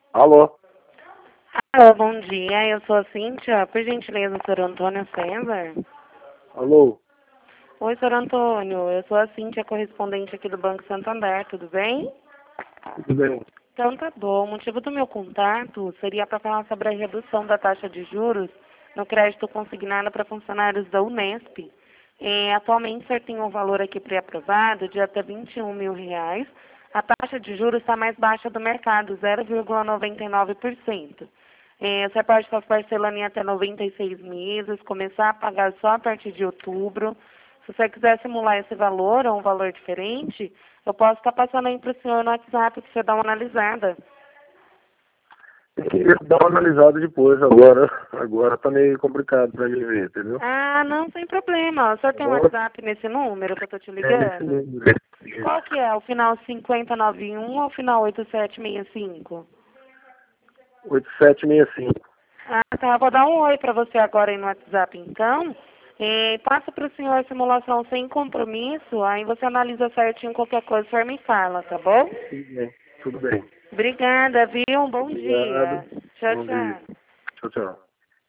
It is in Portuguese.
Alô? Alô, bom dia. Eu sou a Cíntia. Por gentileza, Sr. Antônio César. Alô? Oi, Sr. Antônio. Eu sou a Cíntia, correspondente aqui do Banco Santander. Tudo bem? Tudo bem? Então tá bom. O motivo do meu contato seria para falar sobre a redução da taxa de juros no crédito consignado para funcionários da Unesp. Atualmente, o senhor tem um valor aqui pré-aprovado de até R$ 21.000. A taxa de juros está mais baixa do mercado, 0,99%. Você pode estar parcelando em até 96 meses, começar a pagar só a partir de outubro. Se você quiser simular esse valor ou um valor diferente, eu posso estar passando aí para o senhor no WhatsApp para você dar uma analisada. Eu queria dar uma analisada depois, agora tá meio complicado pra mim ver, entendeu? Ah, não, sem problema. O senhor tem um Agora WhatsApp nesse número que eu estou te é nesse ligando? número. Qual que é? O final 5091 ou o final 8765? 8765. Ah, tá. Vou dar um oi para você agora aí no WhatsApp, então. Passa para o senhor a simulação sem compromisso, aí você analisa certinho qualquer coisa, o senhor me fala, tá bom? Tudo bem. Tudo bem. Obrigada, viu? Um bom Obrigado. dia. Tchau, Bom dia. tchau. Tchau, tchau.